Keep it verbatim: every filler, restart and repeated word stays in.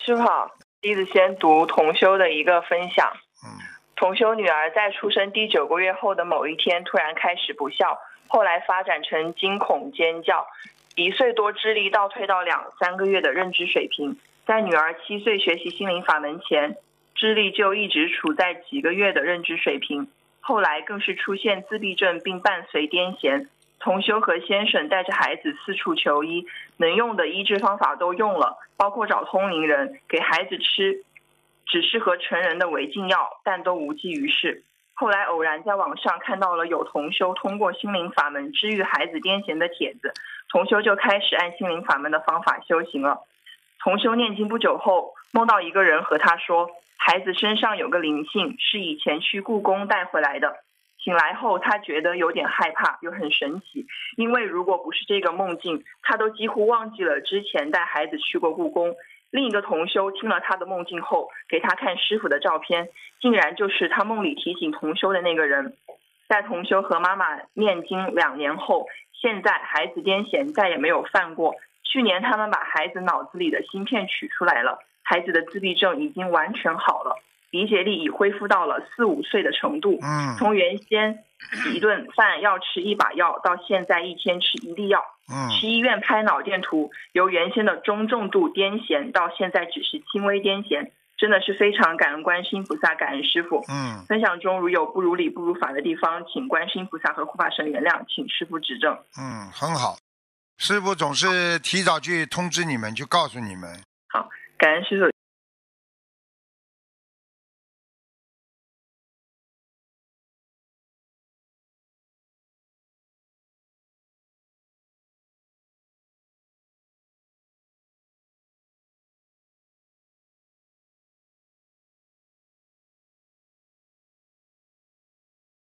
师傅好，弟子先读同修的一个分享。 嗯， 同修女儿在出生第九个月后的某一天突然开始不笑，后来发展成惊恐尖叫，一岁多智力倒退到两三个月的认知水平。在女儿七岁学习心灵法门前，智力就一直处在几个月的认知水平，后来更是出现自闭症并伴随癫痫。同修和先生带着孩子四处求医，能用的医治方法都用了，包括找通灵人给孩子吃只适合成人的违禁药，但都无济于事。后来偶然在网上看到了有同修通过心灵法门治愈孩子癫痫的帖子，同修就开始按心灵法门的方法修行了。同修念经不久后，梦到一个人和他说，孩子身上有个灵性，是以前去故宫带回来的。醒来后他觉得有点害怕又很神奇，因为如果不是这个梦境，他都几乎忘记了之前带孩子去过故宫。另一个同修听了他的梦境后，给他看师傅的照片，竟然就是他梦里提醒同修的那个人。在同修和妈妈念经两年后，现在孩子癫痫再也没有犯过。去年他们把孩子脑子里的芯片取出来了，孩子的自闭症已经完全好了，理解力已恢复到了四五岁的程度。 嗯， 从原先一顿饭要吃一把药，到现在一天吃一粒药。 嗯， 去医院拍脑电图，由原先的中重度癫痫到现在只是轻微癫痫，真的是非常感恩观世音菩萨，感恩师父。 嗯， 分享中如有不如理不如法的地方，请观世音菩萨和护法神原谅，请师父指正。 嗯，很好。师父总是提早去通知你们，去告诉你们。 好，感恩师父。